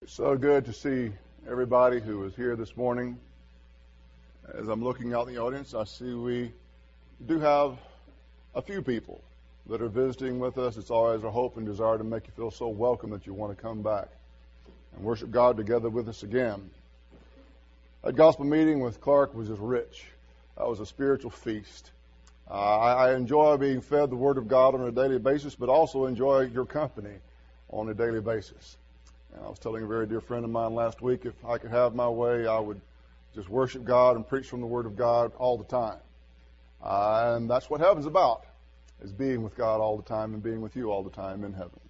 So good to see everybody who is here this morning. As I'm looking out in the audience, I see we do have a few people that are visiting with us. It's always our hope and desire to make you feel so welcome that you want to come back and worship God together with us again. That gospel meeting with Clark was just rich. That was a spiritual feast. I enjoy being fed the Word of God on a daily basis, but also enjoy your company on a daily basis. And I was telling a very dear friend of mine last week, if I could have my way, I would just worship God and preach from the Word of God all the time. And that's what heaven's about, is being with God all the time and being with you all the time in heaven.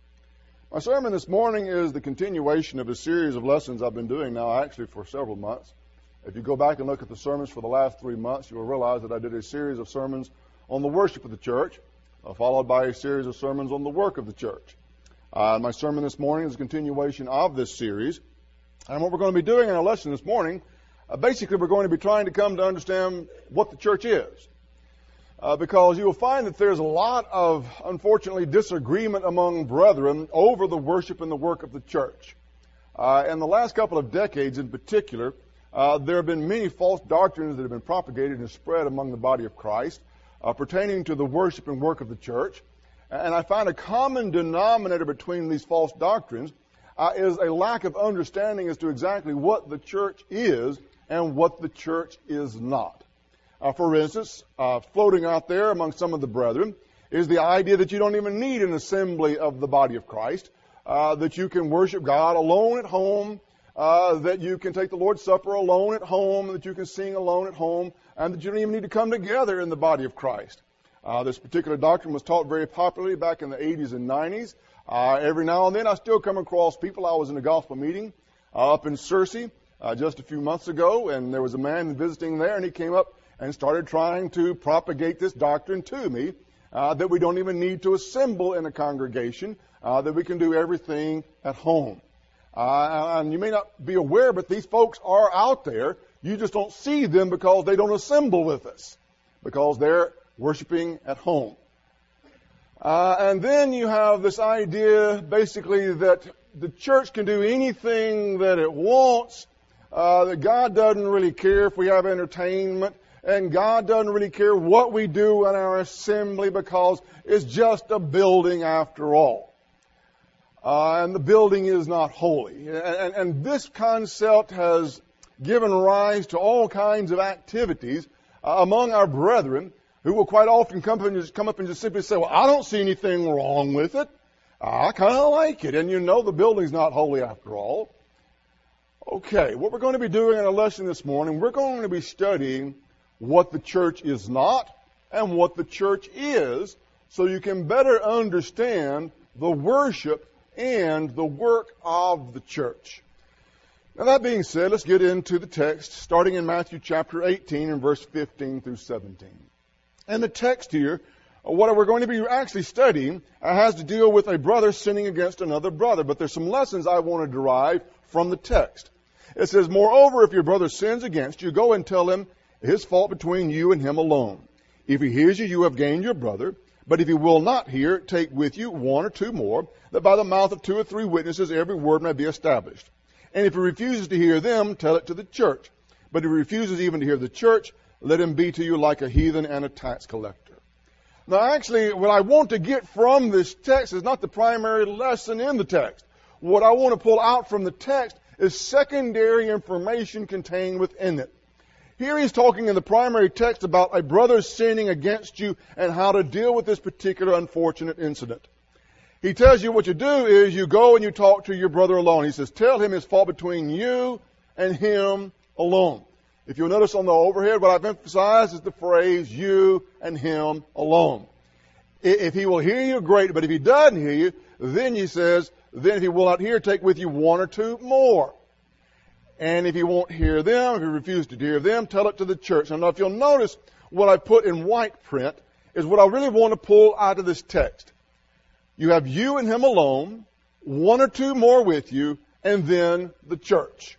My sermon this morning is the continuation of a series of lessons I've been doing now actually for several months. If you go back and look at the sermons for the last 3 months, you will realize that I did a series of sermons on the worship of the church, followed by a series of sermons on the work of the church. My sermon this morning is a continuation of this series. And what we're going to be doing in our lesson this morning, basically we're going to be trying to come to understand what the church is. Because you will find that there's a lot of, unfortunately, disagreement among brethren over the worship and the work of the church. In the last couple of decades in particular, there have been many false doctrines that have been propagated and spread among the body of Christ pertaining to the worship and work of the church. And I find a common denominator between these false doctrines is a lack of understanding as to exactly what the church is and what the church is not. For instance, floating out there among some of the brethren is the idea that you don't even need an assembly of the body of Christ, that you can worship God alone at home, that you can take the Lord's Supper alone at home, that you can sing alone at home, and that you don't even need to come together in the body of Christ. This particular doctrine was taught very popularly back in the 80s and 90s. Every now and then I still come across people. I was in a gospel meeting up in Searcy just a few months ago, and there was a man visiting there, and he came up and started trying to propagate this doctrine to me, that we don't even need to assemble in a congregation, that we can do everything at home. And you may not be aware, but these folks are out there. You just don't see them because they don't assemble with us, because they're worshiping at home. And then you have this idea, basically, that the church can do anything that it wants, that God doesn't really care if we have entertainment, and God doesn't really care what we do in our assembly because it's just a building after all. And the building is not holy. And this concept has given rise to all kinds of activities among our brethren, who will quite often come up and just simply say, well, I don't see anything wrong with it. I kind of like it. And you know the building's not holy after all. Okay, what we're going to be doing in our lesson this morning, we're going to be studying what the church is not and what the church is, so you can better understand the worship and the work of the church. Now, that being said, let's get into the text, starting in Matthew chapter 18 and verse 15 through 17. And the text here, what we're going to be actually studying, has to deal with a brother sinning against another brother. But there's some lessons I want to derive from the text. It says, moreover, if your brother sins against you, go and tell him his fault between you and him alone. If he hears you, you have gained your brother. But if he will not hear, take with you one or two more, that by the mouth of 2 or 3 witnesses every word may be established. And if he refuses to hear them, tell it to the church. But if he refuses even to hear the church, let him be to you like a heathen and a tax collector. Now, actually, what I want to get from this text is not the primary lesson in the text. What I want to pull out from the text is secondary information contained within it. Here he's talking in the primary text about a brother sinning against you and how to deal with this particular unfortunate incident. He tells you what you do is you go and you talk to your brother alone. He says, tell him his fault between you and him alone. If you'll notice on the overhead, what I've emphasized is the phrase, you and him alone. If he will hear you, great. But if he doesn't hear you, then he says, then if he will not hear, take with you one or two more. And if he won't hear them, if he refuses to hear them, tell it to the church. Now, if you'll notice, what I put in white print is what I really want to pull out of this text. You have you and him alone, one or two more with you, and then the church.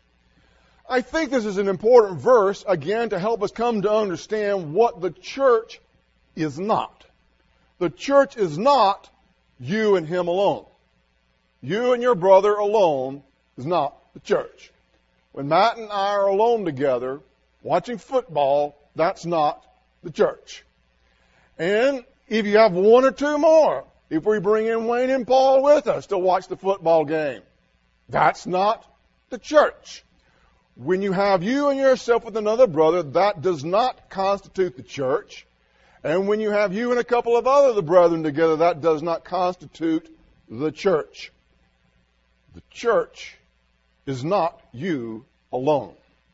I think this is an important verse, again, to help us come to understand what the church is not. The church is not you and him alone. You and your brother alone. is not the church. When Matt and I are alone together watching football, that's not the church. And if you have one or two more, if we bring in Wayne and Paul with us to watch the football game, that's not the church. When you have you and yourself with another brother, that does not constitute the church. And when you have you and a couple of other brethren together, that does not constitute the church. The church is not you alone.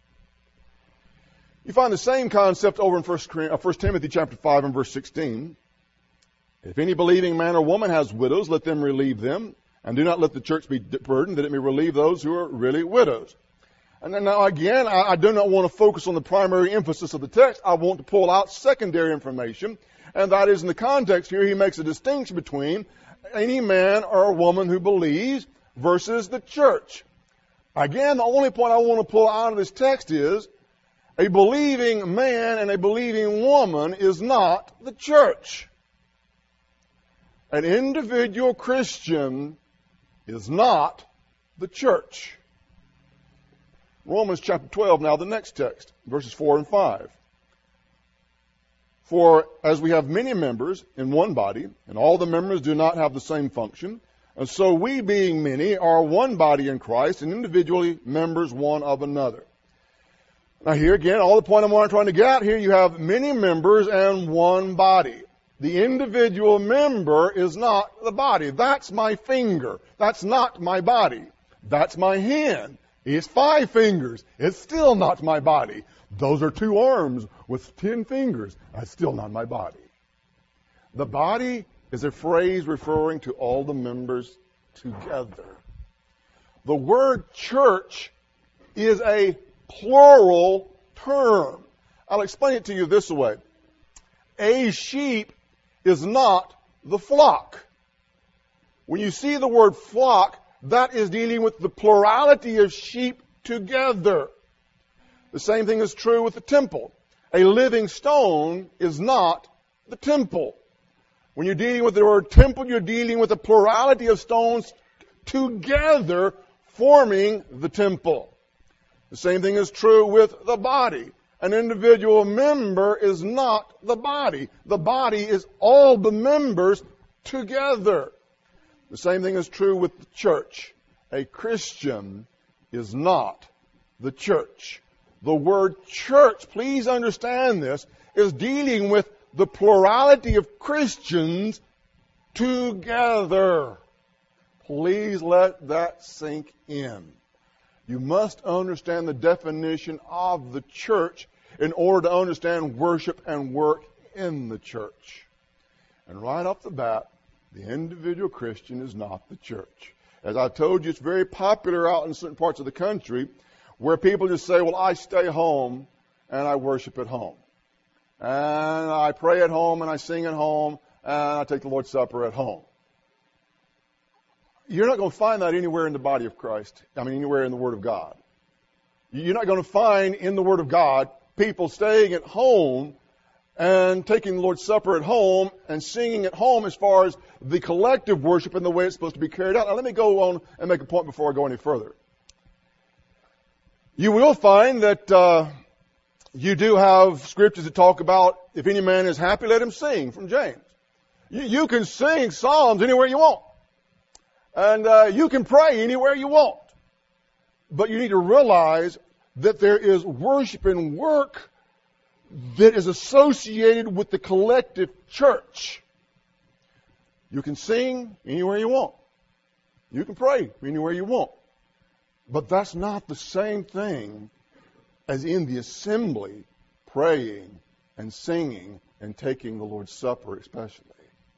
You find the same concept over in 1 Timothy chapter 5 and verse 16. If any believing man or woman has widows, let them relieve them, and do not let the church be burdened, that it may relieve those who are really widows. And then now again, I do not want to focus on the primary emphasis of the text. I want to pull out secondary information, and that is in the context here, he makes a distinction between any man or woman who believes versus the church. Again, the only point I want to pull out of this text is a believing man and a believing woman is not the church. An individual Christian is not the church. Romans chapter 12, now the next text, verses 4 and 5. For as we have many members in one body, and all the members do not have the same function, and so we being many are one body in Christ, and individually members one of another. Now here again, all the point I'm trying to get at here, you have many members and one body. The individual member is not the body. That's my finger. That's not my body. That's my hand. It's 5 fingers. It's still not my body. Those are 2 arms with 10 fingers. That's still not my body. The body is a phrase referring to all the members together. The word church is a plural term. I'll explain it to you this way. A sheep is not the flock. When you see the word flock, that is dealing with the plurality of sheep together. The same thing is true with the temple. A living stone is not the temple. When you're dealing with the word temple, you're dealing with a plurality of stones together forming the temple. The same thing is true with the body. An individual member is not the body. The body is all the members together. The same thing is true with the church. A Christian is not the church. The word church, please understand this, is dealing with the plurality of Christians together. Please let that sink in. You must understand the definition of the church in order to understand worship and work in the church. And right off the bat, the individual Christian is not the church. As I told you, it's very popular out in certain parts of the country where people just say, well, I stay home and I worship at home. And I pray at home and I sing at home and I take the Lord's Supper at home. You're not going to find that anywhere in the body of Christ. Anywhere in the Word of God. You're not going to find in the Word of God people staying at home and taking the Lord's Supper at home and singing at home as far as the collective worship and the way it's supposed to be carried out. Now, let me go on and make a point before I go any further. You will find that you do have scriptures that talk about if any man is happy, let him sing, from James. You can sing psalms anywhere you want. And you can pray anywhere you want. But you need to realize that there is worship and work that is associated with the collective church. You can sing anywhere you want. You can pray anywhere you want. But that's not the same thing as in the assembly, praying and singing and taking the Lord's Supper especially.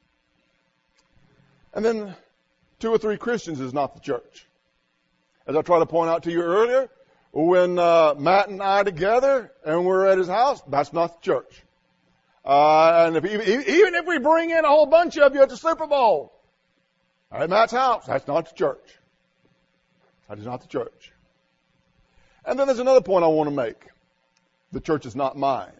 And then 2 or 3 Christians is not the church. As I tried to point out to you earlier, when Matt and I together and we're at his house, that's not the church. And even if we bring in a whole bunch of you at the Super Bowl, at Matt's house, that's not the church. That is not the church. And then there's another point I want to make. The church is not mine.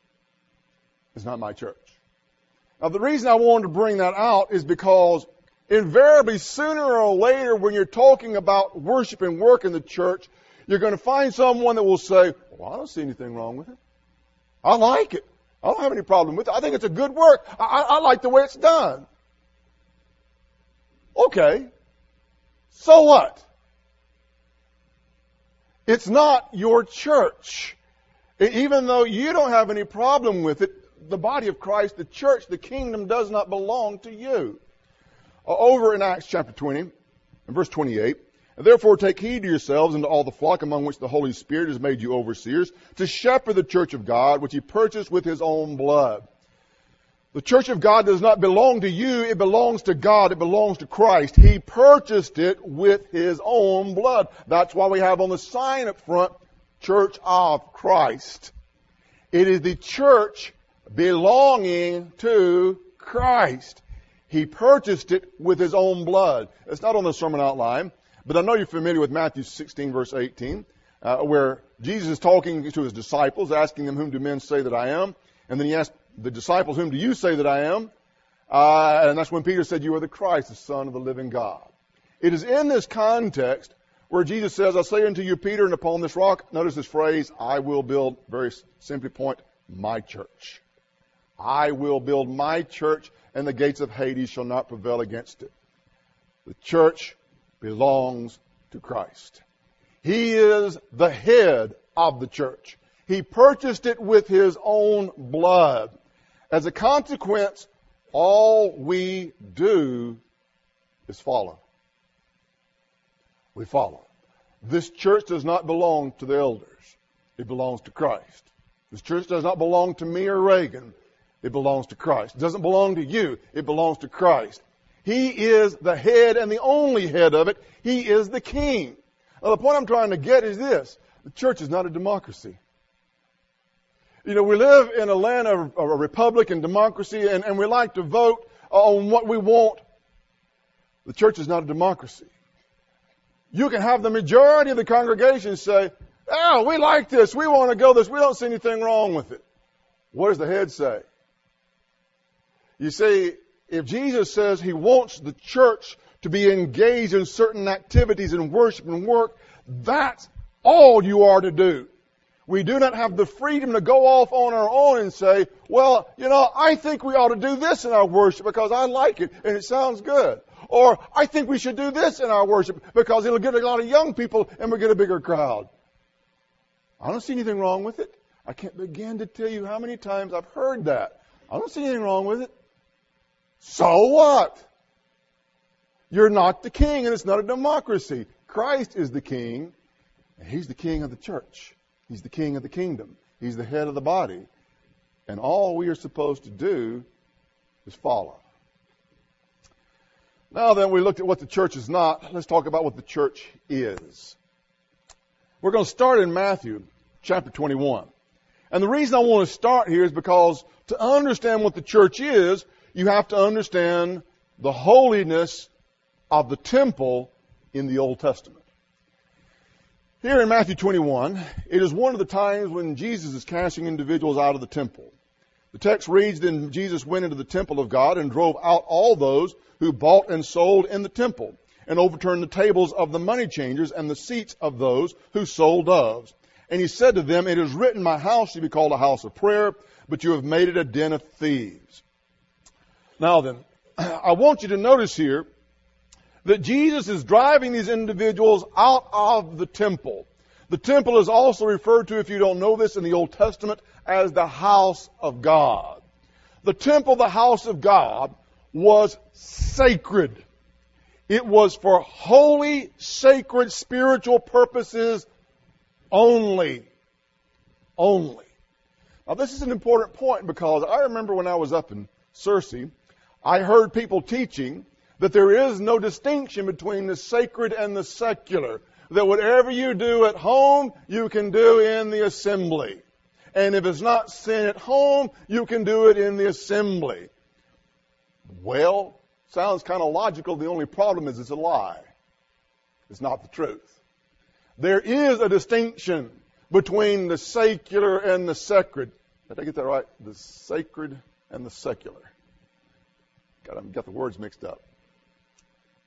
It's not my church. Now, the reason I wanted to bring that out is because invariably, sooner or later, when you're talking about worship and work in the church, you're going to find someone that will say, well, I don't see anything wrong with it. I like it. I don't have any problem with it. I think it's a good work. I like the way it's done. Okay. So what? It's not your church. Even though you don't have any problem with it, the body of Christ, the church, the kingdom does not belong to you. Over in Acts chapter 20, and verse 28, therefore take heed to yourselves and to all the flock among which the Holy Spirit has made you overseers, to shepherd the church of God, which he purchased with his own blood. The church of God does not belong to you, it belongs to God, it belongs to Christ. He purchased it with his own blood. That's why we have on the sign up front, Church of Christ. It is the church belonging to Christ. He purchased it with his own blood. It's not on the sermon outline, but I know you're familiar with Matthew 16, verse 18, where Jesus is talking to his disciples, asking them, whom do men say that I am? And then he asked the disciples, whom do you say that I am? And that's when Peter said, you are the Christ, the Son of the living God. It is in this context where Jesus says, I say unto you, Peter, and upon this rock, notice this phrase, I will build, very simply point, my church. I will build my church, and the gates of Hades shall not prevail against it. The church belongs to Christ. He is the head of the church. He purchased it with his own blood. As a consequence, all we do is follow. We follow. This church does not belong to the elders. It belongs to Christ. This church does not belong to me or Reagan. It belongs to Christ. It doesn't belong to you. It belongs to Christ. He is the head and the only head of it. He is the king. Now, the point I'm trying to get is this. The church is not a democracy. You know, we live in a land of a republic and democracy, and we like to vote on what we want. The church is not a democracy. You can have the majority of the congregation say, oh, we like this. We want to go this. We don't see anything wrong with it. What does the head say? You see, if Jesus says he wants the church to be engaged in certain activities in worship and work, that's all you are to do. We do not have the freedom to go off on our own and say, well, you know, I think we ought to do this in our worship because I like it and it sounds good. Or I think we should do this in our worship because it'll get a lot of young people and we'll get a bigger crowd. I don't see anything wrong with it. I can't begin to tell you how many times I've heard that. I don't see anything wrong with it. So what? You're not the king, and it's not a democracy. Christ is the king, and he's the king of the church. He's the king of the kingdom. He's the head of the body. And all we are supposed to do is follow. Now then, we looked at what the church is not. Let's talk about what the church is. We're going to start in Matthew chapter 21. And the reason I want to start here is because to understand what the church is, you have to understand the holiness of the temple in the Old Testament. Here in Matthew 21, it is one of the times when Jesus is casting individuals out of the temple. The text reads, then Jesus went into the temple of God and drove out all those who bought and sold in the temple, and overturned the tables of the money changers and the seats of those who sold doves. And he said to them, it is written, my house shall be called a house of prayer, but you have made it a den of thieves. Now then, I want you to notice here that Jesus is driving these individuals out of the temple. The temple is also referred to, if you don't know this, in the Old Testament as the house of God. The temple, the house of God, was sacred. It was for holy, sacred, spiritual purposes only. Only. Now this is an important point because I remember when I was up in Searcy, I heard people teaching that there is no distinction between the sacred and the secular. That whatever you do at home, you can do in the assembly. And if it's not sin at home, you can do it in the assembly. Well, sounds kind of logical. The only problem is it's a lie. It's not the truth. There is a distinction between the secular and the sacred. Did I get that right? The sacred and the secular. Got the words mixed up.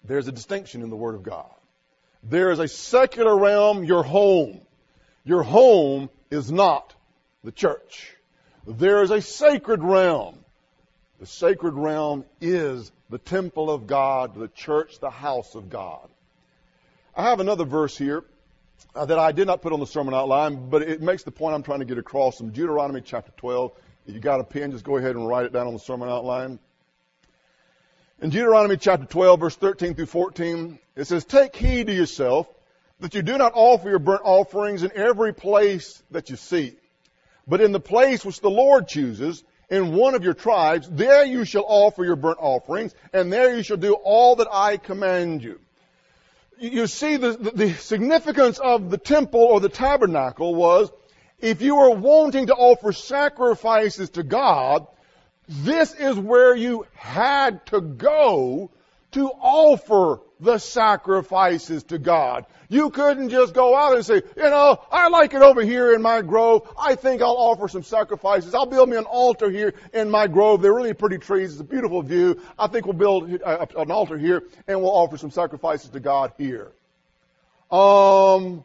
There's a distinction in the Word of God. There is a secular realm, your home. Your home is not the church. There is a sacred realm. The sacred realm is the temple of God, the church, the house of God. I have another verse here that I did not put on the sermon outline, but it makes the point I'm trying to get across from Deuteronomy chapter 12. If you got a pen, just go ahead and write it down on the sermon outline. In Deuteronomy chapter 12, verse 13 through 14, it says, "Take heed to yourself that you do not offer your burnt offerings in every place that you see, but in the place which the Lord chooses, in one of your tribes, there you shall offer your burnt offerings, and there you shall do all that I command you." You see, the significance of the temple or the tabernacle was, if you were wanting to offer sacrifices to God, this is where you had to go to offer the sacrifices to God. You couldn't just go out and say, I like it over here in my grove. I think I'll offer some sacrifices. I'll build me an altar here in my grove. They're really pretty trees. It's a beautiful view. I think we'll build an altar here and we'll offer some sacrifices to God here. No,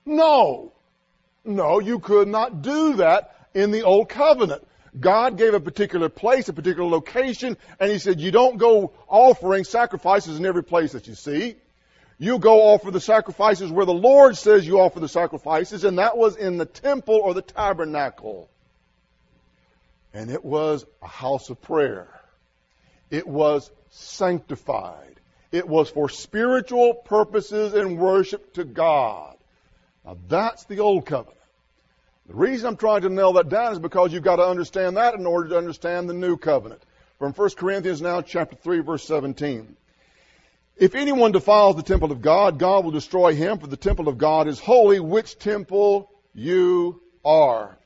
you could not do that in the Old Covenant. God gave a particular place, a particular location, and He said, you don't go offering sacrifices in every place that you see. You go offer the sacrifices where the Lord says you offer the sacrifices, and that was in the temple or the tabernacle. And it was a house of prayer. It was sanctified. It was for spiritual purposes and worship to God. Now that's the Old Covenant. The reason I'm trying to nail that down is because you've got to understand that in order to understand the New Covenant. From 1 Corinthians now, chapter 3, verse 17. "If anyone defiles the temple of God, God will destroy him, for the temple of God is holy, which temple you are."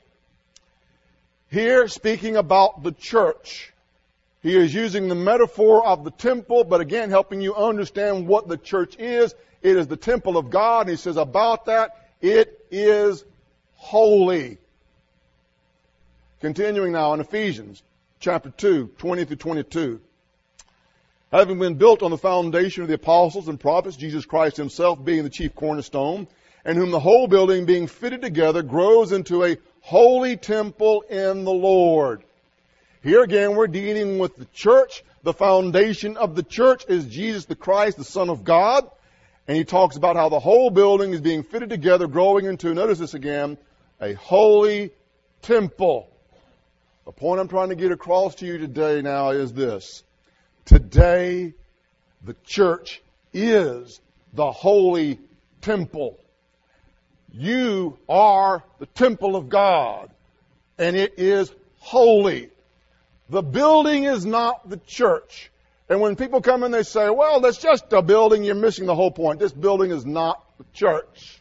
Here, speaking about the church, he is using the metaphor of the temple, but again, helping you understand what the church is. It is the temple of God. And he says about that, it is holy. Continuing now in Ephesians chapter 2, 20 through 22. "Having been built on the foundation of the apostles and prophets, Jesus Christ Himself being the chief cornerstone, and whom the whole building being fitted together grows into a holy temple in the Lord." Here again we're dealing with the church. The foundation of the church is Jesus the Christ, the Son of God. And he talks about how the whole building is being fitted together, growing into, notice this again, a holy temple. The point I'm trying to get across to you today now is this. Today, the church is the holy temple. You are the temple of God, and it is holy. The building is not the church. And when people come in, they say, well, that's just a building. You're missing the whole point. This building is not the church.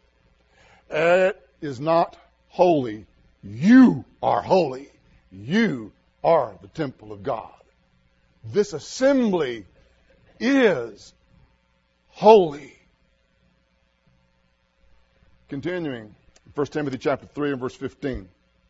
It is not holy. You are holy. You are the temple of God. This assembly is holy. Continuing, 1 Timothy chapter 3 and verse 15.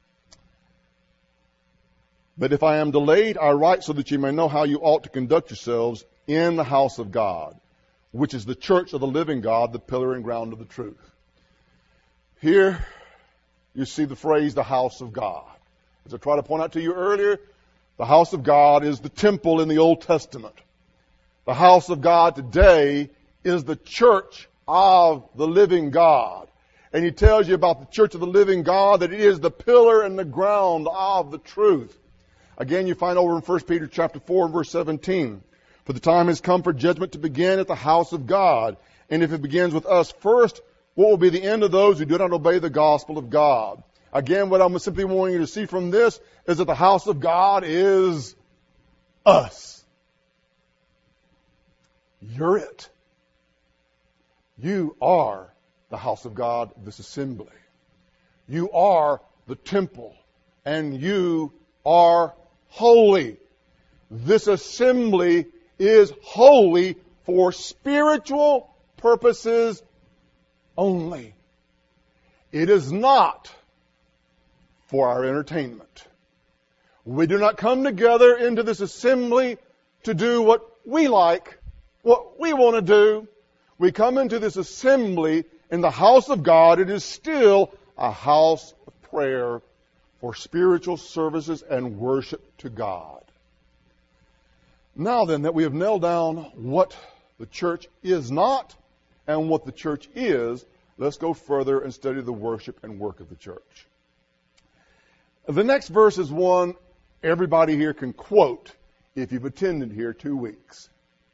"But if I am delayed, I write so that you may know how you ought to conduct yourselves in the house of God, which is the church of the living God, the pillar and ground of the truth." Here you see the phrase, the house of God. As I tried to point out to you earlier, the house of God is the temple in the Old Testament. The house of God today is the church of the living God. And he tells you about the church of the living God, that it is the pillar and the ground of the truth. Again, you find over in 1 Peter chapter 4 and verse 17. "For the time has come for judgment to begin at the house of God. And if it begins with us first, what will be the end of those who do not obey the gospel of God?" Again, what I'm simply wanting you to see from this is that the house of God is us. You're it. You are the house of God, this assembly. You are the temple, and you are holy. This assembly is holy for spiritual purposes only. It is not for our entertainment. We do not come together into this assembly to do what we like what we want to do. We come into this assembly in the house of God. It is still a house of prayer for spiritual services and worship to God. Now then, that we have nailed down what the church is not and what the church is, let's go further and study the worship and work of the church. The next verse is one everybody here can quote if you've attended here 2 weeks.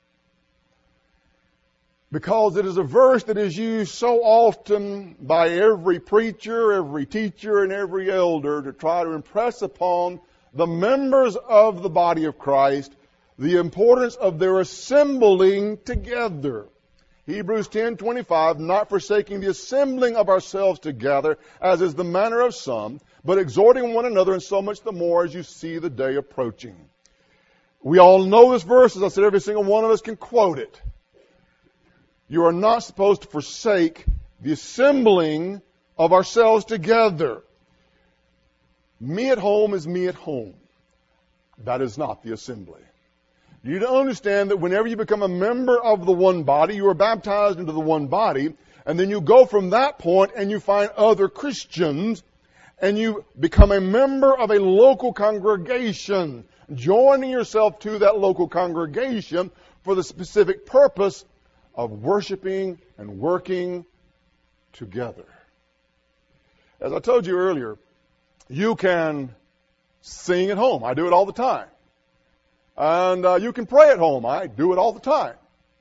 Because it is a verse that is used so often by every preacher, every teacher, and every elder to try to impress upon the members of the body of Christ the importance of their assembling together. Hebrews 10:25, not forsaking the assembling of ourselves together, as is the manner of some, but exhorting one another, and so much the more as you see the day approaching. We all know this verse. As I said, every single one of us can quote it. You are not supposed to forsake the assembling of ourselves together. Me at home is me at home. That is not the assembly. You need to understand that whenever you become a member of the one body, you are baptized into the one body, and then you go from that point and you find other Christians, and you become a member of a local congregation, joining yourself to that local congregation for the specific purpose of worshiping and working together. As I told you earlier, you can sing at home. I do it all the time. And you can pray at home. I do it all the time.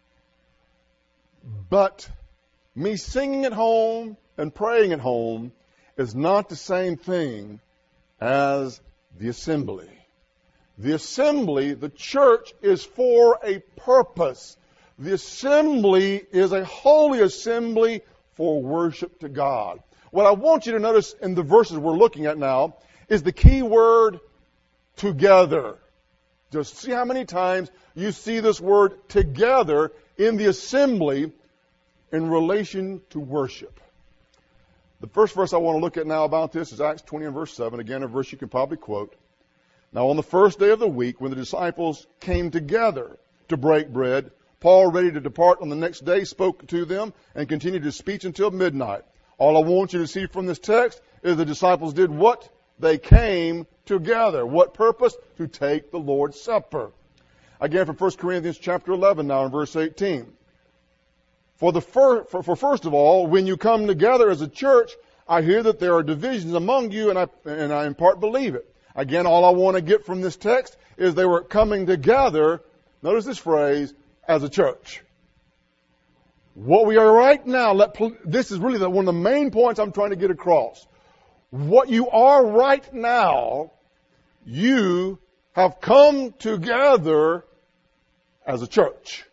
But me singing at home and praying at home is not the same thing as the assembly. The assembly, the church, is for a purpose. The assembly is a holy assembly for worship to God. What I want you to notice in the verses we're looking at now is the key word together. Just see how many times you see this word together in the assembly in relation to worship. The first verse I want to look at now about this is Acts 20 and verse 7. Again, a verse you can probably quote. Now on the first day of the week, when the disciples came together to break bread, Paul, ready to depart on the next day, spoke to them and continued his speech until midnight. All I want you to see from this text is the disciples did what? They came together. What purpose? To take the Lord's Supper. Again, from 1 Corinthians chapter 11 now in verse 18. For first of all, when you come together as a church, I hear that there are divisions among you, and I in part believe it. Again, all I want to get from this text is they were coming together, notice this phrase, as a church. What we are right now, this is really one of the main points I'm trying to get across. What you are right now, you have come together as a church.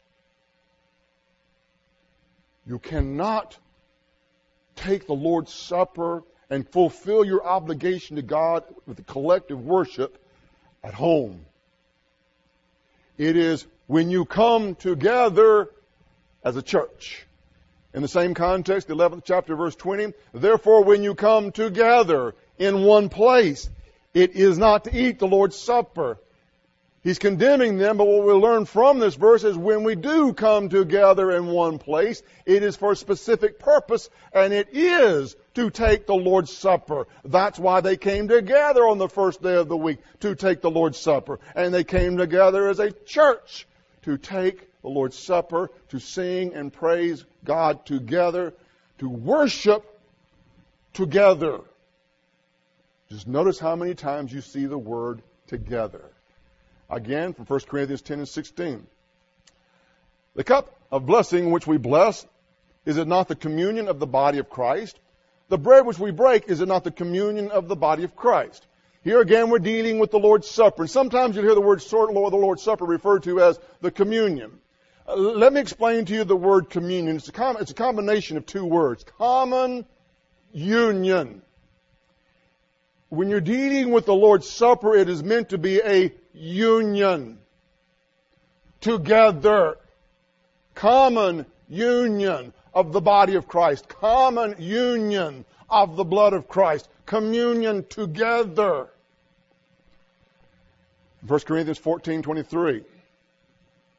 You cannot take the Lord's Supper and fulfill your obligation to God with the collective worship at home. It is when you come together as a church. In the same context, the 11th chapter, verse 20, therefore when you come together in one place, it is not to eat the Lord's Supper. He's condemning them, but what we learn from this verse is when we do come together in one place, it is for a specific purpose, and it is to take the Lord's Supper. That's why they came together on the first day of the week, to take the Lord's Supper. And they came together as a church to take the Lord's Supper, to sing and praise God together, to worship together. Just notice how many times you see the word together. Again, from 1 Corinthians 10 and 16. The cup of blessing which we bless, is it not the communion of the body of Christ? The bread which we break, is it not the communion of the body of Christ? Here again, we're dealing with the Lord's Supper. And sometimes you'll hear the word the Lord's Supper referred to as the communion. Let me explain to you the word communion. It's a combination of two words. Common union. When you're dealing with the Lord's Supper, it is meant to be a union. Together. Common union of the body of Christ. Common union of the blood of Christ. Communion together. 1 Corinthians 14:23.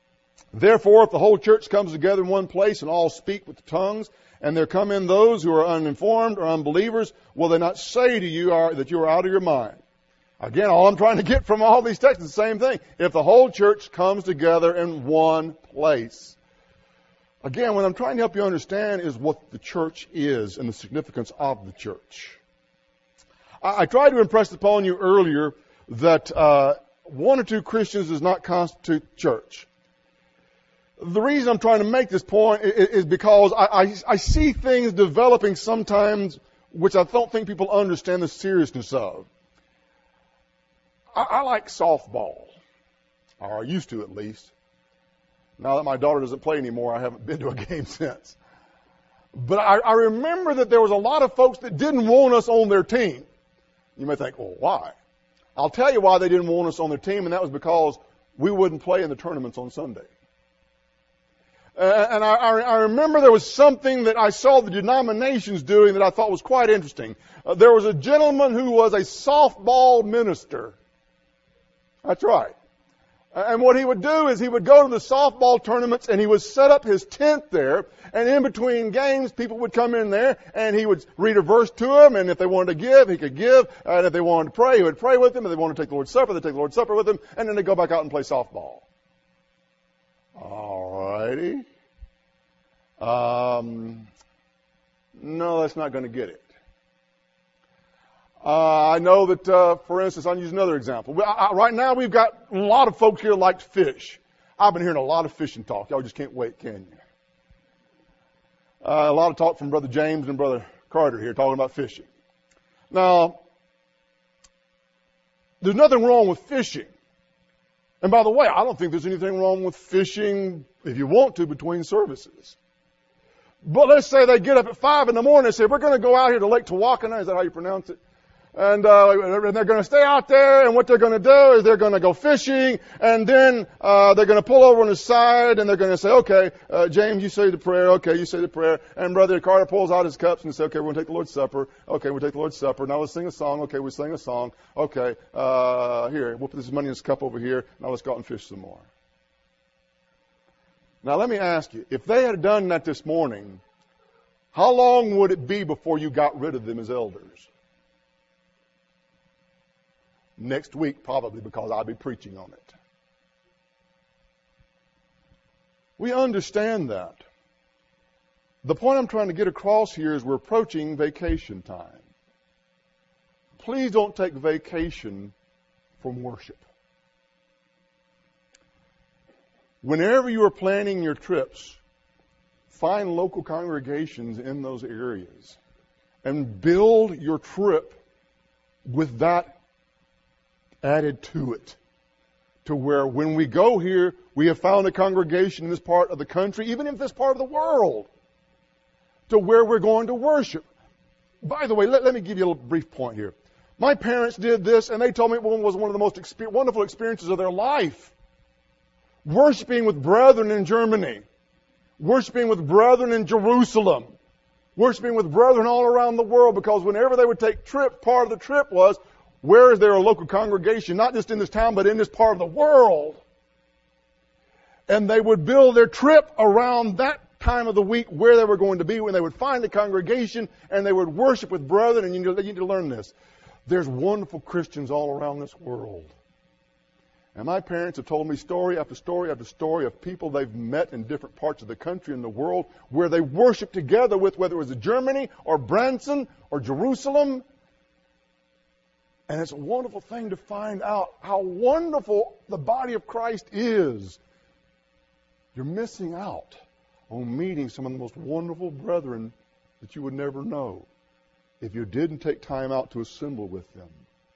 Therefore, if the whole church comes together in one place and all speak with tongues, and there come in those who are uninformed or unbelievers, will they not say to you that you are out of your mind? Again, all I'm trying to get from all these texts is the same thing. If the whole church comes together in one place. Again, what I'm trying to help you understand is what the church is and the significance of the church. I tried to impress upon you earlier that one or two Christians does not constitute church. The reason I'm trying to make this point is because I see things developing sometimes which I don't think people understand the seriousness of. I like softball, or I used to at least. Now that my daughter doesn't play anymore, I haven't been to a game since. But I remember that there was a lot of folks that didn't want us on their team. You may think, well, why? I'll tell you why they didn't want us on their team, and that was because we wouldn't play in the tournaments on Sunday. And I remember there was something that I saw the denominations doing that I thought was quite interesting. There was a gentleman who was a softball minister. That's right. And what he would do is he would go to the softball tournaments and he would set up his tent there. And in between games, people would come in there and he would read a verse to them. And if they wanted to give, he could give. And if they wanted to pray, he would pray with them. If they wanted to take the Lord's Supper, they'd take the Lord's Supper with them. And then they'd go back out and play softball. All righty. No, that's not going to get it. I know that, for instance, I'll use another example. Right now we've got a lot of folks here like to fish. I've been hearing a lot of fishing talk. Y'all just can't wait, can you? A lot of talk from Brother James and Brother Carter here talking about fishing. Now, there's nothing wrong with fishing. And by the way, I don't think there's anything wrong with fishing, if you want to, between services. But let's say they get up at 5 in the morning and say, we're going to go out here to Lake Tawakona. Is that how you pronounce it? And they're going to stay out there, and what they're going to do is they're going to go fishing, and then they're going to pull over on the side, and they're going to say, okay, James, you say the prayer. Okay, you say the prayer. And Brother Carter pulls out his cups and says, okay, we're going to take the Lord's Supper. Okay, we'll take the Lord's Supper. Now let's sing a song. Okay, we'll sing a song. Okay, here, we'll put this money in this cup over here. Now let's go out and fish some more. Now let me ask you, if they had done that this morning, how long would it be before you got rid of them as elders? Next week, probably, because I'll be preaching on it. We understand that. The point I'm trying to get across here is we're approaching vacation time. Please don't take vacation from worship. Whenever you are planning your trips, find local congregations in those areas and build your trip with that added to it, to where when we go here, we have found a congregation in this part of the country, even in this part of the world, to where we're going to worship. By the way, let me give you a little brief point here. My parents did this, and they told me it was one of the most wonderful experiences of their life. Worshiping with brethren in Germany, worshiping with brethren in Jerusalem, worshiping with brethren all around the world, because whenever they would take trip, part of the trip was, where is there a local congregation, not just in this town, but in this part of the world? And they would build their trip around that time of the week where they were going to be, when they would find a congregation and they would worship with brethren. And you need to learn this. There's wonderful Christians all around this world. And my parents have told me story after story after story of people they've met in different parts of the country and the world where they worship together with, whether it was Germany or Branson or Jerusalem. And it's a wonderful thing to find out how wonderful the body of Christ is. You're missing out on meeting some of the most wonderful brethren that you would never know if you didn't take time out to assemble with them.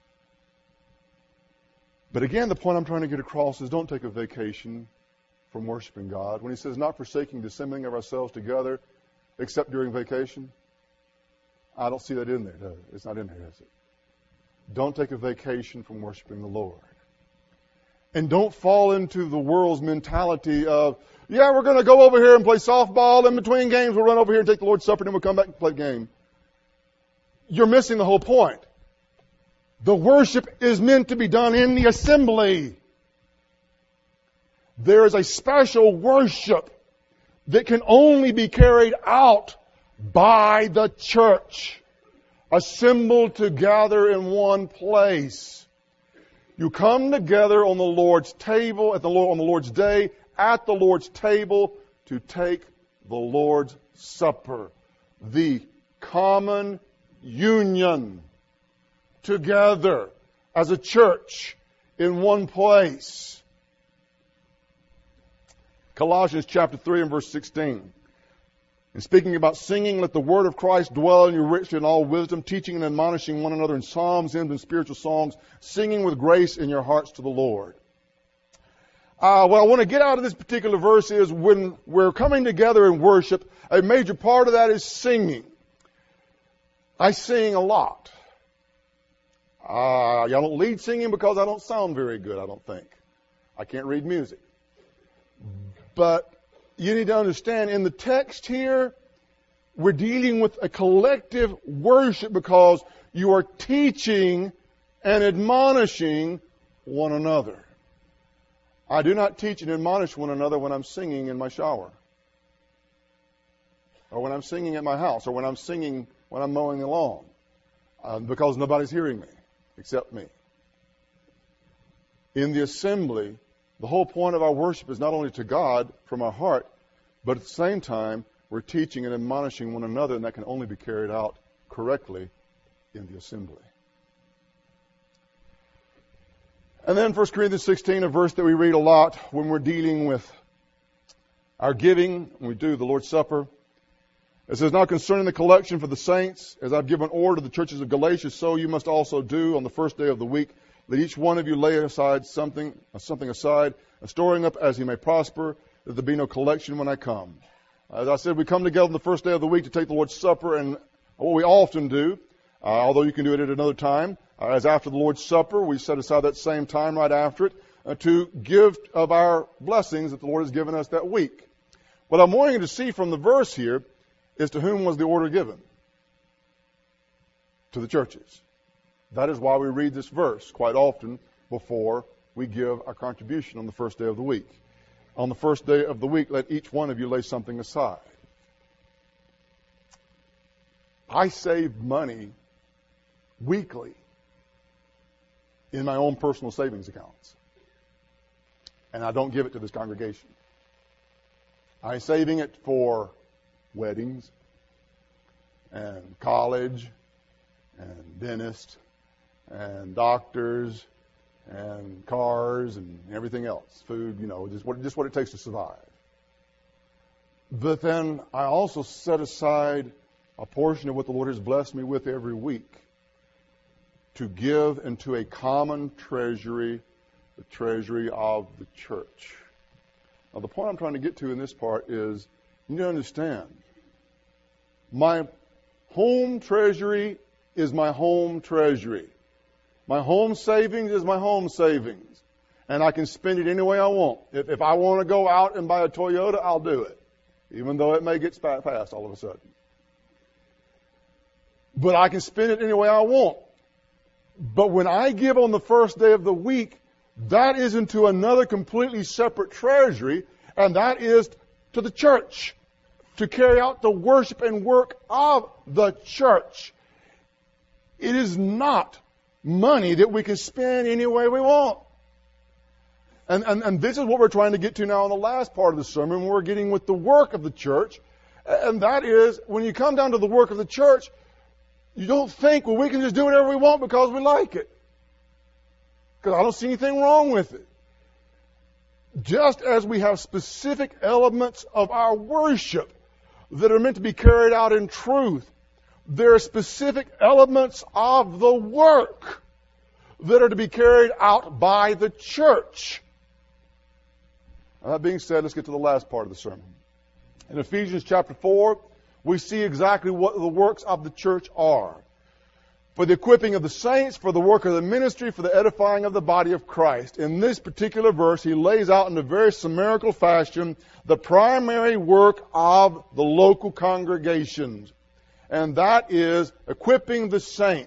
But again, the point I'm trying to get across is don't take a vacation from worshiping God. When he says not forsaking the assembling of ourselves together except during vacation, I don't see that in there, does it? It's not in there, is it? Don't take a vacation from worshiping the Lord. And don't fall into the world's mentality of, yeah, we're going to go over here and play softball. In between games, we'll run over here and take the Lord's Supper, and then we'll come back and play the game. You're missing the whole point. The worship is meant to be done in the assembly. there is a special worship that can only be carried out by the church, assembled together in one place. You come together on the Lord's table, on the Lord's day, at the Lord's table to take the Lord's Supper, the common union together as a church in one place. Colossians chapter 3 and verse 16. And speaking about singing, let the word of Christ dwell in you richly in all wisdom, teaching and admonishing one another in psalms, hymns, and spiritual songs, singing with grace in your hearts to the Lord. What I want to get out of this particular verse is when we're coming together in worship, a major part of that is singing. I sing a lot. Y'all don't lead singing because I don't sound very good, I don't think. I can't read music. But you need to understand, in the text here, we're dealing with a collective worship because you are teaching and admonishing one another. I do not teach and admonish one another when I'm singing in my shower, or when I'm singing at my house, or when I'm singing when I'm mowing the lawn, because nobody's hearing me except me. In the assembly, the whole point of our worship is not only to God from our heart, but at the same time, we're teaching and admonishing one another, and that can only be carried out correctly in the assembly. And then 1 Corinthians 16, a verse that we read a lot when we're dealing with our giving, when we do the Lord's Supper. It says, now concerning the collection for the saints, as I've given order to the churches of Galatia, so you must also do on the first day of the week. Let each one of you lay aside something aside, storing up as he may prosper, that there be no collection when I come. As I said, we come together on the first day of the week to take the Lord's Supper, and what we often do, although you can do it at another time, as after the Lord's Supper, we set aside that same time right after it to give of our blessings that the Lord has given us that week. What I'm wanting you to see from the verse here is to whom was the order given? To the churches. That is why we read this verse quite often before we give our contribution on the first day of the week. On the first day of the week, let each one of you lay something aside. I save money weekly in my own personal savings accounts. And I don't give it to this congregation. I'm saving it for weddings and college and dentists and doctors and cars and everything else, food, just what it takes to survive. But then I also set aside a portion of what the Lord has blessed me with every week to give into a common treasury, the treasury of the church. Now, the point I'm trying to get to in this part is you need to understand, my home treasury is my home treasury. My home savings is my home savings. And I can spend it any way I want. If I want to go out and buy a Toyota, I'll do it. Even though it may get fast all of a sudden. But I can spend it any way I want. But when I give on the first day of the week, that is into another completely separate treasury, and that is to the church, to carry out the worship and work of the church. It is not money that we can spend any way we want. And this is what we're trying to get to now in the last part of the sermon, when we're getting with the work of the church. And that is, when you come down to the work of the church, you don't think, well, we can just do whatever we want because we like it. Because I don't see anything wrong with it. Just as we have specific elements of our worship that are meant to be carried out in truth, there are specific elements of the work that are to be carried out by the church. Now, that being said, let's get to the last part of the sermon. In Ephesians chapter 4, we see exactly what the works of the church are. For the equipping of the saints, for the work of the ministry, for the edifying of the body of Christ. In this particular verse, he lays out in a very summarical fashion the primary work of the local congregations. And that is equipping the saints.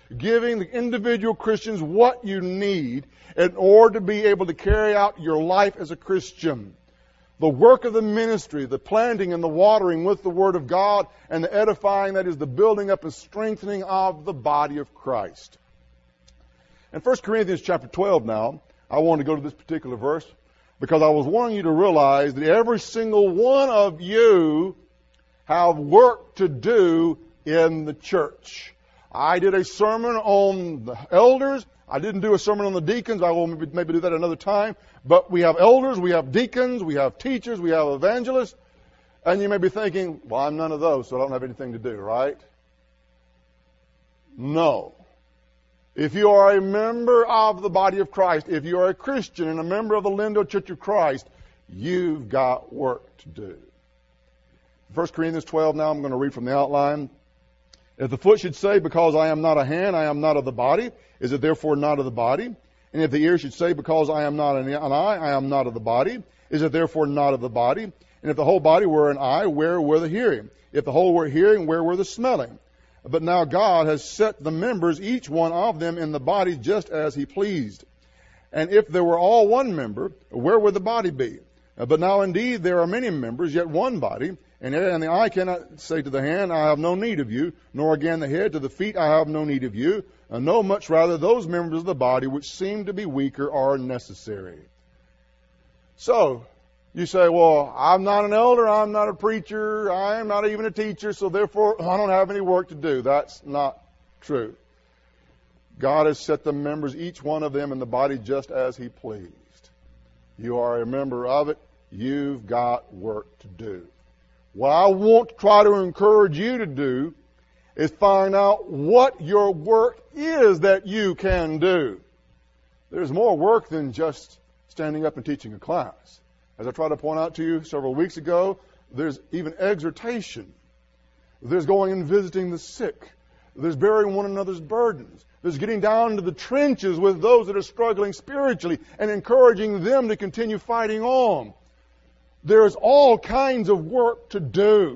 giving the individual Christians what you need in order to be able to carry out your life as a Christian. The work of the ministry, the planting and the watering with the Word of God, and the edifying, that is the building up and strengthening of the body of Christ. In 1 Corinthians chapter 12 now, I want to go to this particular verse because I was wanting you to realize that every single one of you have work to do in the church. I did a sermon on the elders. I didn't do a sermon on the deacons. I will maybe do that another time. But we have elders, we have deacons, we have teachers, we have evangelists. And you may be thinking, well, I'm none of those, so I don't have anything to do, right? No. If you are a member of the body of Christ, if you are a Christian and a member of the Lindo Church of Christ, you've got work to do. 1 Corinthians 12 now, I'm going to read from the outline. If the foot should say, because I am not a hand, I am not of the body, is it therefore not of the body? And if the ear should say, because I am not an eye, I am not of the body, is it therefore not of the body? And if the whole body were an eye, where were the hearing? If the whole were hearing, where were the smelling? But now God has set the members, each one of them, in the body just as He pleased. And if there were all one member, where would the body be? But now indeed there are many members, yet one body. And the eye cannot say to the hand, I have no need of you, nor again the head to the feet, I have no need of you. No, much rather those members of the body which seem to be weaker are necessary. So, you say, well, I'm not an elder, I'm not a preacher, I'm not even a teacher, so therefore I don't have any work to do. That's not true. God has set the members, each one of them, in the body just as He pleased. You are a member of it. You've got work to do. What I want to try to encourage you to do is find out what your work is that you can do. There's more work than just standing up and teaching a class. As I tried to point out to you several weeks ago, there's even exhortation. There's going and visiting the sick. There's bearing one another's burdens. There's getting down into the trenches with those that are struggling spiritually and encouraging them to continue fighting on. There's all kinds of work to do.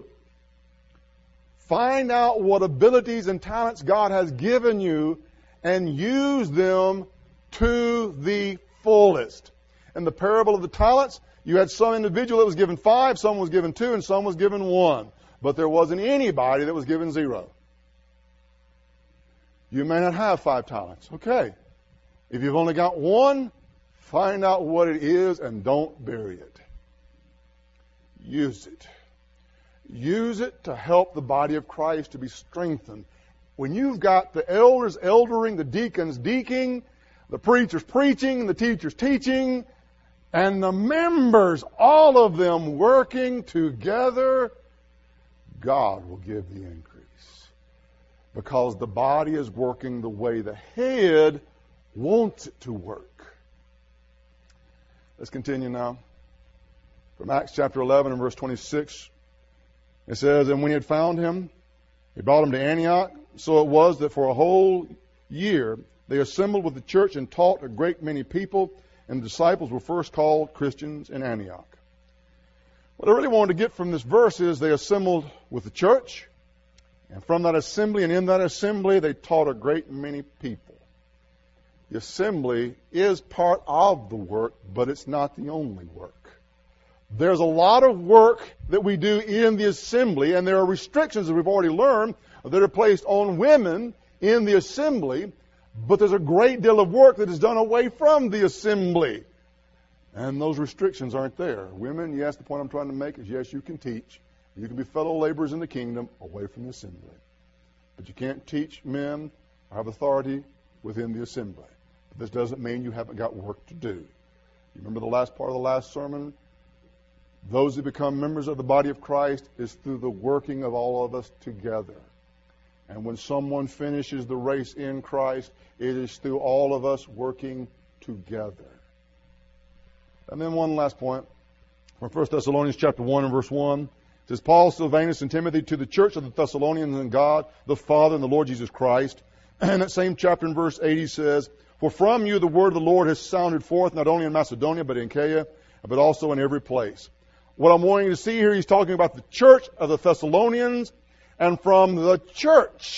Find out what abilities and talents God has given you and use them to the fullest. In the parable of the talents, you had some individual that was given 5, some was given 2, and some was given 1. But there wasn't anybody that was given 0. You may not have 5 talents. Okay. If you've only got 1, find out what it is and don't bury it. Use it. Use it to help the body of Christ to be strengthened. When you've got the elders eldering, the deacons deaconing, the preachers preaching, the teachers teaching, and the members, all of them working together, God will give the increase. Because the body is working the way the head wants it to work. Let's continue now. From Acts chapter 11 and verse 26, it says, And when he had found him, he brought him to Antioch. So it was that for a whole year they assembled with the church and taught a great many people, and the disciples were first called Christians in Antioch. What I really wanted to get from this verse is they assembled with the church, and from that assembly and in that assembly they taught a great many people. The assembly is part of the work, but it's not the only work. There's a lot of work that we do in the assembly, and there are restrictions that we've already learned that are placed on women in the assembly, but there's a great deal of work that is done away from the assembly. And those restrictions aren't there. Women, yes, the point I'm trying to make is, yes, you can teach. You can be fellow laborers in the kingdom away from the assembly. But you can't teach men or have authority within the assembly. But this doesn't mean you haven't got work to do. You remember the last part of the last sermon? Those that become members of the body of Christ is through the working of all of us together. And when someone finishes the race in Christ, it is through all of us working together. And then one last point from 1 Thessalonians chapter 1 and verse 1. It says, Paul, Silvanus, and Timothy to the church of the Thessalonians and God, the Father, and the Lord Jesus Christ. And that same chapter in verse 80 says, For from you the word of the Lord has sounded forth, not only in Macedonia, but in Achaia, but also in every place. What I'm wanting to see here, he's talking about the church of the Thessalonians, and from the church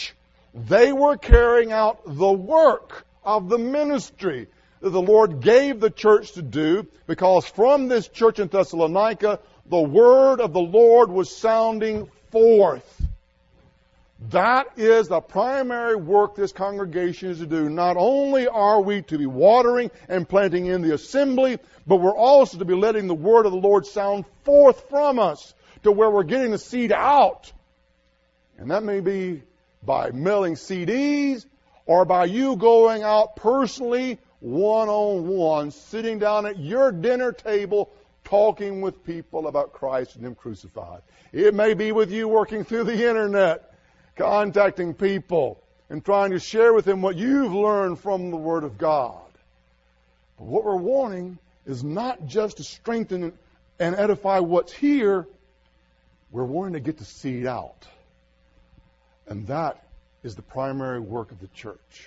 They were carrying out the work of the ministry that the Lord gave the church to do, because from this church in Thessalonica, the word of the Lord was sounding forth. That is the primary work this congregation is to do. Not only are we to be watering and planting in the assembly, but we're also to be letting the word of the Lord sound forth from us to where we're getting the seed out. And that may be by mailing CDs or by you going out personally, one-on-one, sitting down at your dinner table, talking with people about Christ and Him crucified. It may be with you working through the internet, contacting people and trying to share with them what you've learned from the Word of God. But what we're wanting is not just to strengthen and edify what's here. We're wanting to get the seed out. And that is the primary work of the church.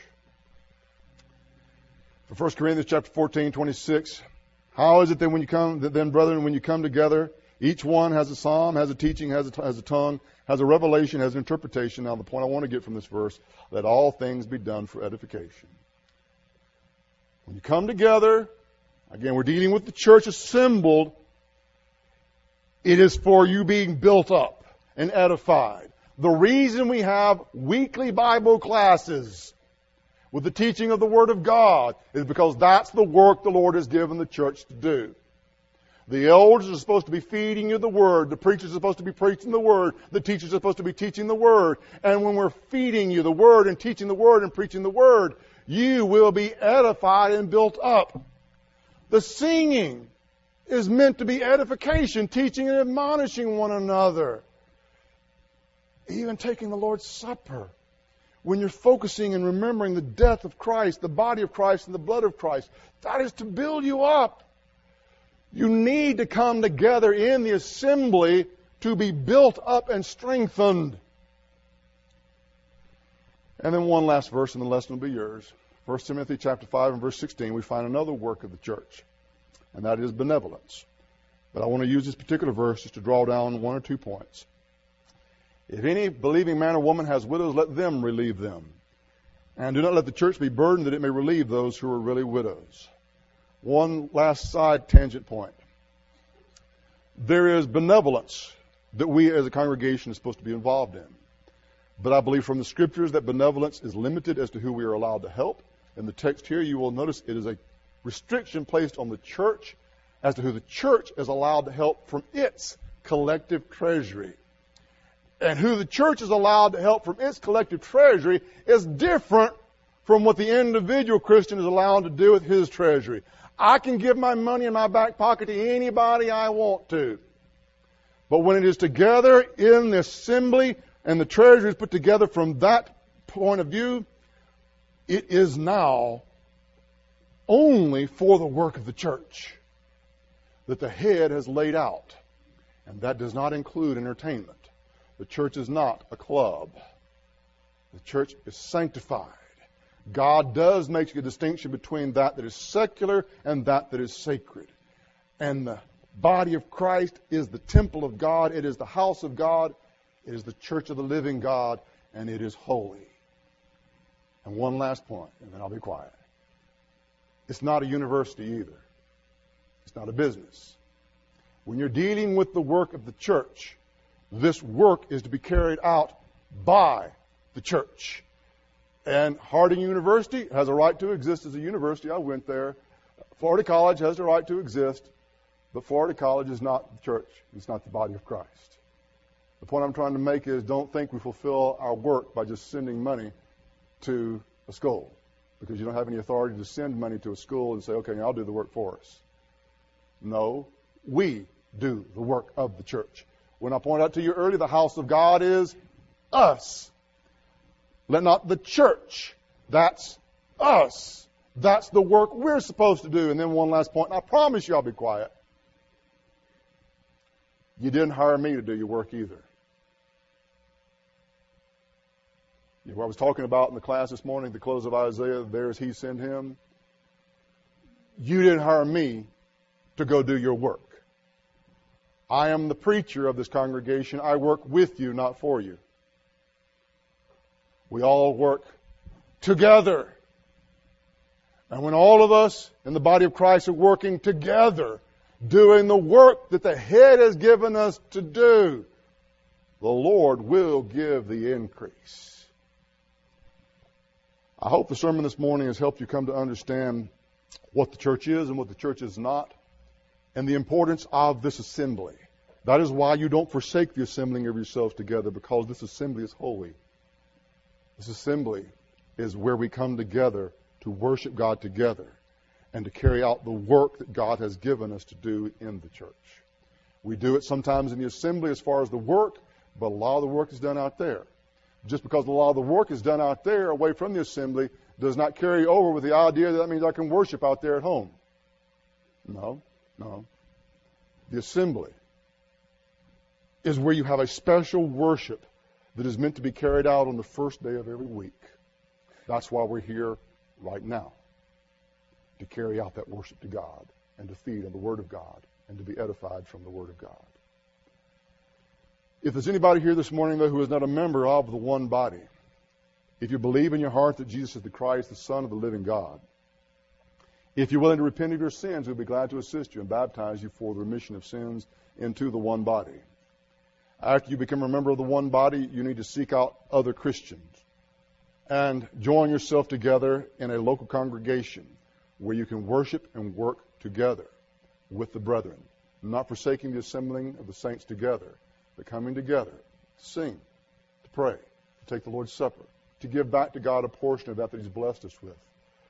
For 1 Corinthians chapter 14, 26, how is it then brethren, when you come together, each one has a psalm, has a teaching, has a tongue, has a revelation, has an interpretation. Now the point I want to get from this verse, let all things be done for edification. When you come together, again, we're dealing with the church assembled. It is for you being built up and edified. The reason we have weekly Bible classes with the teaching of the Word of God is because that's the work the Lord has given the church to do. The elders are supposed to be feeding you the Word. The preachers are supposed to be preaching the Word. The teachers are supposed to be teaching the Word. And when we're feeding you the Word and teaching the Word and preaching the Word, you will be edified and built up. The singing is meant to be edification, teaching and admonishing one another. Even taking the Lord's Supper. When you're focusing and remembering the death of Christ, the body of Christ, and the blood of Christ, that is to build you up. You need to come together in the assembly to be built up and strengthened. And then one last verse, and the lesson will be yours. 1 Timothy chapter 5 and verse 16, we find another work of the church, and that is benevolence. But I want to use this particular verse just to draw down one or 2 points. If any believing man or woman has widows, let them relieve them. And do not let the church be burdened, that it may relieve those who are really widows. One last side tangent point. There is benevolence that we as a congregation are supposed to be involved in. But I believe from the Scriptures that benevolence is limited as to who we are allowed to help. In the text here, you will notice it is a restriction placed on the church as to who the church is allowed to help from its collective treasury. And who the church is allowed to help from its collective treasury is different from what the individual Christian is allowed to do with his treasury. I can give my money in my back pocket to anybody I want to. But when it is together in the assembly and the treasury is put together from that point of view, it is now only for the work of the church that the head has laid out. And that does not include entertainment. The church is not a club. The church is sanctified. God does make a distinction between that is secular and that is sacred. And the body of Christ is the temple of God. It is the house of God. It is the church of the living God, and it is holy. And one last point, and then I'll be quiet. It's not a university either. It's not a business. When you're dealing with the work of the church, this work is to be carried out by the church. And Harding University has a right to exist as a university. I went there. Florida College has a right to exist, but Florida College is not the church. It's not the body of Christ. The point I'm trying to make is don't think we fulfill our work by just sending money to a school, because you don't have any authority to send money to a school and say, okay, I'll do the work for us. No, we do the work of the church. When I pointed out to you earlier, the house of God is us. Let not the church. That's us. That's the work we're supposed to do. And then one last point, and I promise you I'll be quiet. You didn't hire me to do your work either. You know, what I was talking about in the class this morning, the close of Isaiah, there's he, send him. You didn't hire me to go do your work. I am the preacher of this congregation. I work with you, not for you. We all work together. And when all of us in the body of Christ are working together, doing the work that the head has given us to do, the Lord will give the increase. I hope the sermon this morning has helped you come to understand what the church is and what the church is not, and the importance of this assembly. That is why you don't forsake the assembling of yourselves together, because this assembly is holy. This assembly is where we come together to worship God together and to carry out the work that God has given us to do in the church. We do it sometimes in the assembly as far as the work, but a lot of the work is done out there. Just because a lot of the work is done out there away from the assembly does not carry over with the idea that means I can worship out there at home. No. The assembly is where you have a special worship that is meant to be carried out on the first day of every week. That's why we're here right now, to carry out that worship to God and to feed on the Word of God and to be edified from the Word of God. If there's anybody here this morning, though, who is not a member of the one body, if you believe in your heart that Jesus is the Christ, the Son of the living God, if you're willing to repent of your sins, we'll be glad to assist you and baptize you for the remission of sins into the one body. After you become a member of the one body, you need to seek out other Christians and join yourself together in a local congregation where you can worship and work together with the brethren, not forsaking the assembling of the saints together, but coming together to sing, to pray, to take the Lord's Supper, to give back to God a portion of that He's blessed us with,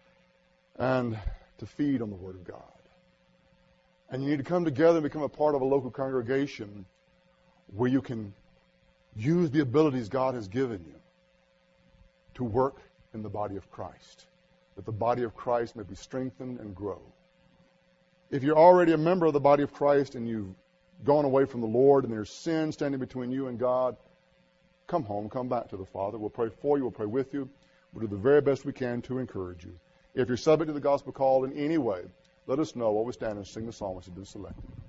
and to feed on the Word of God. And you need to come together and become a part of a local congregation where you can use the abilities God has given you to work in the body of Christ, that the body of Christ may be strengthened and grow. If you're already a member of the body of Christ and you've gone away from the Lord and there's sin standing between you and God, come home, come back to the Father. We'll pray for you, we'll pray with you. We'll do the very best we can to encourage you. If you're subject to the gospel call in any way, let us know while we stand and sing the psalm as has been selected.